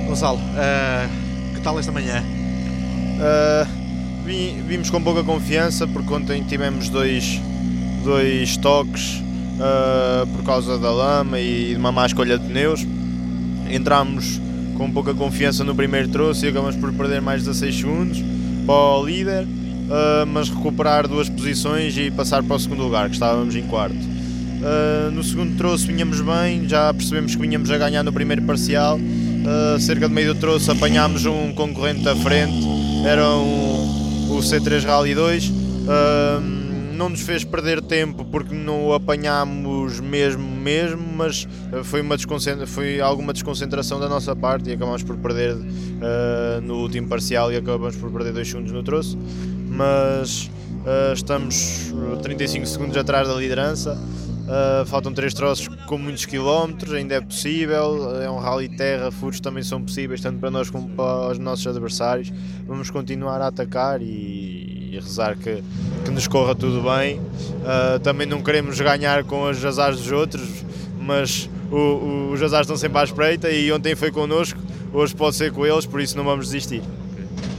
Gonçalo, que tal esta manhã? Vimos com pouca confiança porque ontem tivemos dois toques por causa da lama e de uma má escolha de pneus. Entramos com pouca confiança no primeiro troço e acabamos por perder mais 16 segundos para o líder, mas recuperar 2 posições e passar para o segundo lugar, que estávamos em quarto. No segundo troço vinhamos bem, já percebemos que vinhamos a ganhar no primeiro parcial. Cerca de meio do troço apanhámos um concorrente da frente, era o C3 Rally 2. Não nos fez perder tempo porque não o apanhámos mesmo, mas foi alguma desconcentração da nossa parte e acabámos por perder no último parcial e acabamos por perder 2 segundos no troço, mas estamos 35 segundos atrás da liderança. Faltam 3 troços com muitos quilómetros, ainda é possível, é um rally terra, furos também são possíveis, tanto para nós como para os nossos adversários. Vamos continuar a atacar e rezar que nos corra tudo bem. Também não queremos ganhar com os azares dos outros, mas os azares estão sempre à espreita e ontem foi connosco, hoje pode ser com eles, por isso não vamos desistir.